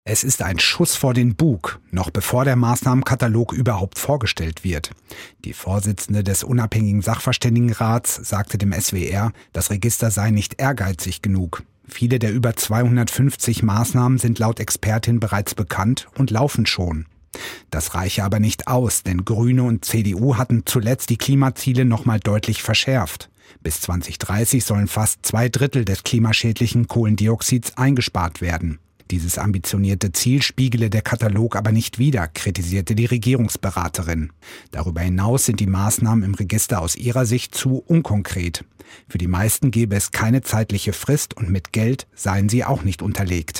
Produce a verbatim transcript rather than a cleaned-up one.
Es ist ein Schuss vor den Bug, noch bevor der Maßnahmenkatalog überhaupt vorgestellt wird. Die Vorsitzende des unabhängigen Sachverständigenrats sagte dem S W R, das Register sei nicht ehrgeizig genug. Viele der über zweihundertfünfzig Maßnahmen sind laut Expertin bereits bekannt und laufen schon. Das reiche aber nicht aus, denn Grüne und C D U hatten zuletzt die Klimaziele noch mal deutlich verschärft. Bis zwanzig dreißig sollen fast zwei Drittel des klimaschädlichen Kohlendioxids eingespart werden. Dieses ambitionierte Ziel spiegele der Katalog aber nicht wider, kritisierte die Regierungsberaterin. Darüber hinaus sind die Maßnahmen im Register aus ihrer Sicht zu unkonkret. Für die meisten gäbe es keine zeitliche Frist und mit Geld seien sie auch nicht unterlegt.